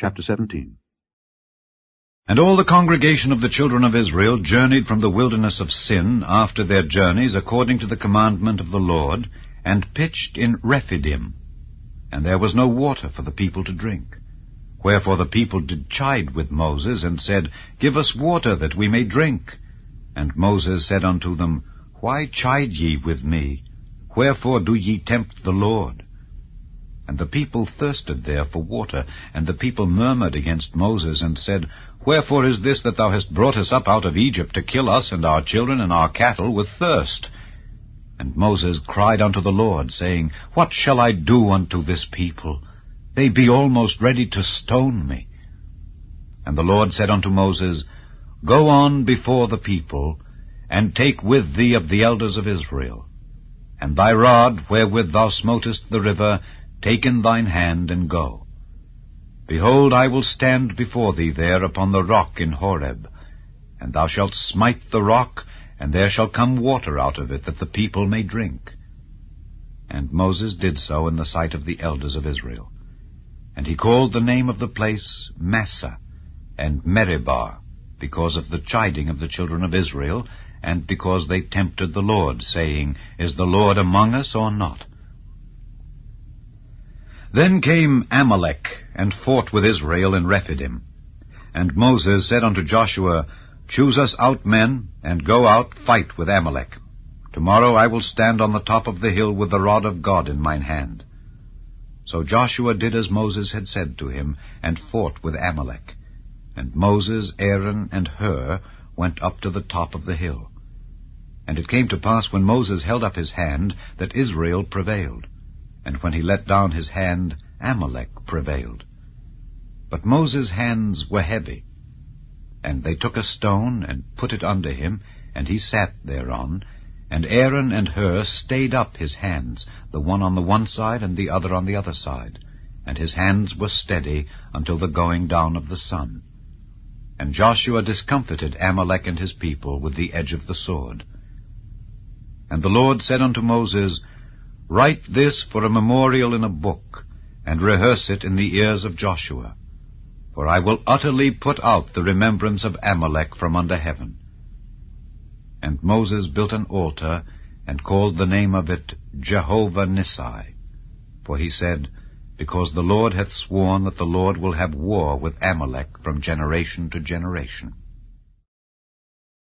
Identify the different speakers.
Speaker 1: Chapter 17.
Speaker 2: And all the congregation of the children of Israel journeyed from the wilderness of Sin after their journeys according to the commandment of the Lord, and pitched in Rephidim. And there was no water for the people to drink. Wherefore the people did chide with Moses, and said, Give us water, that we may drink. And Moses said unto them, Why chide ye with me? Wherefore do ye tempt the Lord? And the people thirsted there for water, and the people murmured against Moses, and said, Wherefore is this that thou hast brought us up out of Egypt, to kill us and our children and our cattle with thirst? And Moses cried unto the Lord, saying, What shall I do unto this people? They be almost ready to stone me. And the Lord said unto Moses, Go on before the people, and take with thee of the elders of Israel. And thy rod, wherewith thou smotest the river, take in thine hand, and go. Behold, I will stand before thee there upon the rock in Horeb. And thou shalt smite the rock, and there shall come water out of it, that the people may drink. And Moses did so in the sight of the elders of Israel. And he called the name of the place Massah, and Meribah, because of the chiding of the children of Israel, and because they tempted the Lord, saying, Is the Lord among us or not? Then came Amalek, and fought with Israel in Rephidim. And Moses said unto Joshua, Choose us out men, and go out, fight with Amalek. Tomorrow I will stand on the top of the hill with the rod of God in mine hand. So Joshua did as Moses had said to him, and fought with Amalek. And Moses, Aaron, and Hur went up to the top of the hill. And it came to pass, when Moses held up his hand, that Israel prevailed. And when he let down his hand, Amalek prevailed. But Moses' hands were heavy. And they took a stone, and put it under him, and he sat thereon. And Aaron and Hur stayed up his hands, the one on the one side, and the other on the other side. And his hands were steady until the going down of the sun. And Joshua discomfited Amalek and his people with the edge of the sword. And the Lord said unto Moses, Write this for a memorial in a book, and rehearse it in the ears of Joshua. For I will utterly put out the remembrance of Amalek from under heaven. And Moses built an altar, and called the name of it Jehovah Nissi. For he said, Because the Lord hath sworn that the Lord will have war with Amalek from generation to generation.